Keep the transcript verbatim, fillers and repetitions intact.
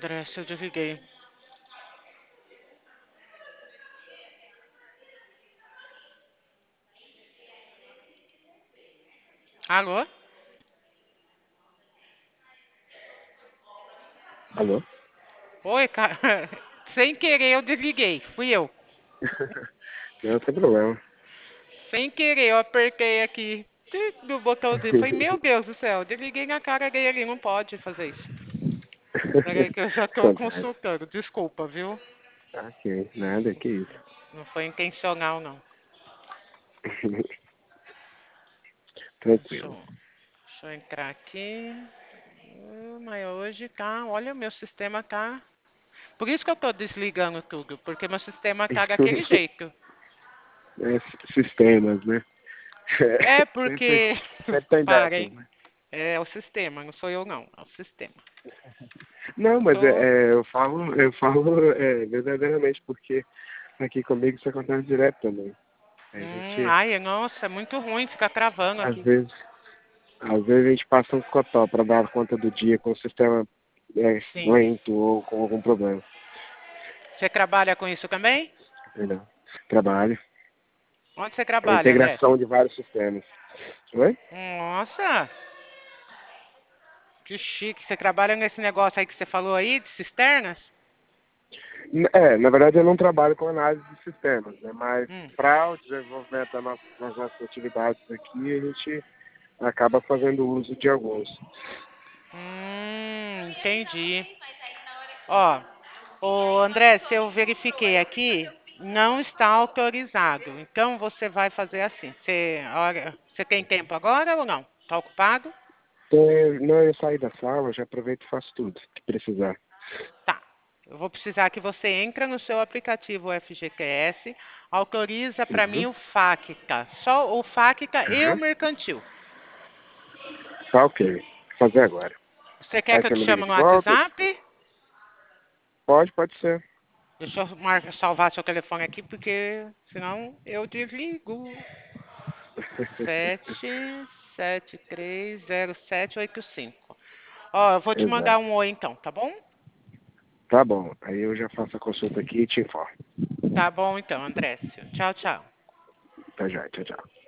André, se eu desliguei. Alô? Alô? Oi, cara. Sem querer eu desliguei. Fui eu. Não, sem problema. Sem querer eu apertei aqui tic, do botãozinho. Falei, meu Deus do céu, desliguei na cara dele. Não pode fazer isso. Peraí que eu já tô Acontece. consultando. Desculpa, viu? Ok, nada, que isso. Não foi intencional, não. Deixa eu, Tranquilo. deixa eu entrar aqui. Hum, Mas hoje tá. Olha, meu sistema tá. Por isso que eu tô desligando tudo. Porque meu sistema tá daquele jeito. É, s- sistemas, né? É sempre, porque. sempre tem Parem. dessas, né? É o sistema, não sou eu não, é o sistema. Não, mas é, Tô. é, eu falo, eu falo é, verdadeiramente, porque aqui comigo isso acontece direto também. A Hum, gente, ai, nossa, é muito ruim ficar travando às aqui. vezes, às vezes a gente passa um cotó para dar conta do dia com o sistema é, Sim. lento ou com algum problema, Você trabalha com isso também? entendeu? Trabalho. Onde você É a trabalha, André? integração de vários sistemas. Oi? Nossa, que chique. Você trabalha nesse negócio aí que você falou aí, de cisternas? N- É, na verdade eu não trabalho com análise de sistemas, né? Mas Hum. para o desenvolvimento da nossa, das nossas atividades aqui, a gente acaba fazendo uso de alguns. Hum, entendi. Ó, ô André, se eu verifiquei aqui, não está autorizado. Então você vai fazer assim. Você, olha, você tem tempo agora ou não? Tá ocupado? Então, eu- não, eu sair da sala, já aproveito e faço tudo que precisar. Tá. Eu vou precisar que você entre no seu aplicativo F G T S, autoriza para mim Uhum. o FACTA, só o FACTA e o Tá, mercantil. tá ok. Vou fazer agora. Você quer Aí que eu você te me liga chame no de volta? WhatsApp? Pode, pode ser. Deixa eu mar- salvar seu telefone aqui, porque senão eu desligo. Sete sete três zero sete oito cinco. Ó, eu vou te mandar Exato. um oi então, tá bom? Tá bom. Aí eu já faço a consulta aqui e te informo. Tá bom então, Andrécio. Tchau, tchau. Tá já, tchau, tchau.